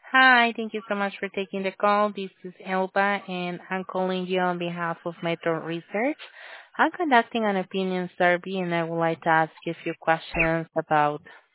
Hi, thank you so much for taking the call. This is Elba, and I'm calling you on behalf of Metro Research. I'm conducting an opinion survey, and I would like to ask you a few questions about